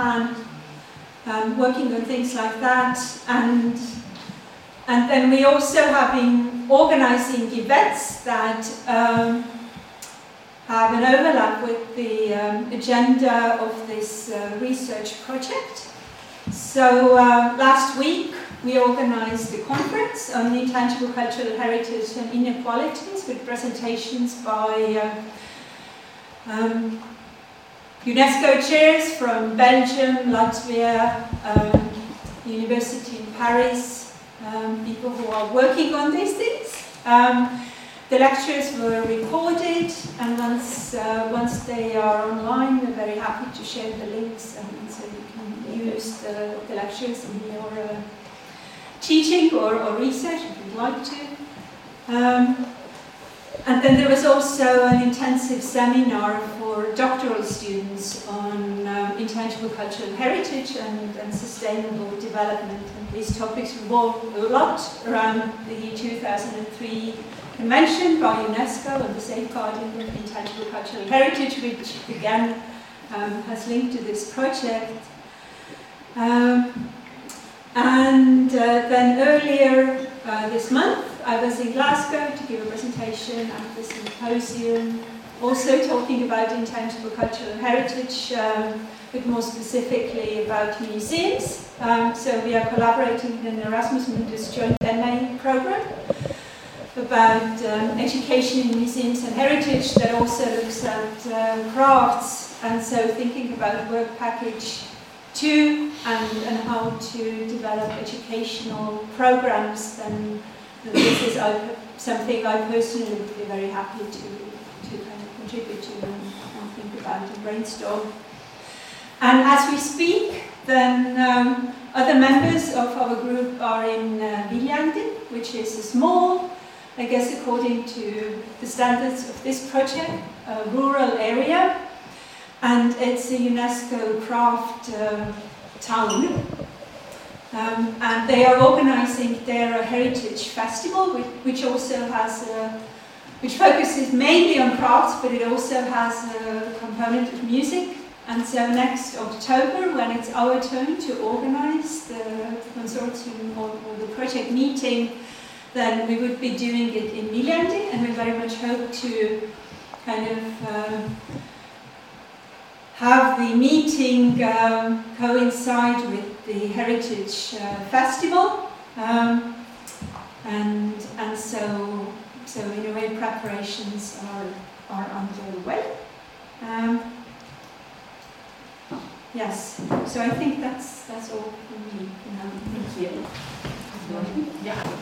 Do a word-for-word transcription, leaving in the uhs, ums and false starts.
hand, um, working on things like that. And, and then we also have been organizing events that um, have an overlap with the um, agenda of this uh, research project. So uh, last week we organized a conference on intangible cultural heritage and inequalities with presentations by uh, um, UNESCO chairs from Belgium, Latvia, um, University in Paris, um, people who are working on these things. Um, the lectures were recorded, and once, uh, once they are online, we're very happy to share the links, and so you can use the, the lectures in your uh, teaching or, or research if you'd like to. Um, and then there was also an intensive seminar for doctoral students on um, intangible cultural heritage and, and sustainable development. And these topics revolve a lot around the two thousand three Convention by UNESCO on the safeguarding of intangible cultural heritage, which again um, has linked to this project. Um, and uh, then earlier uh, this month, I was in Glasgow to give a presentation at the symposium, also talking about intangible cultural heritage, um, but more specifically about museums. Um, so we are collaborating in an Erasmus Mundus joint M A program about um, education in museums and heritage that also looks at uh, crafts, and so thinking about work package two and, and how to develop educational programs, then this is uh, something I personally would be very happy to, to kind of contribute to and, and think about and brainstorm. And as we speak, then um, other members of our group are in uh, Viljandi, which is a small, I guess according to the standards of this project, a rural area, and it's a UNESCO craft uh, town. Um, and they are organizing their Heritage Festival, which, which also has, a, which focuses mainly on crafts, but it also has a component of music. And so next October, when it's our turn to organize the consortium or, or the project meeting, then we would be doing it in Viljandi, and we very much hope to kind of um, have the meeting um, coincide with the Heritage uh, Festival, um, and and so so in a way preparations are are underway. Um, yes, so I think that's that's all from me. Thank you. Yeah.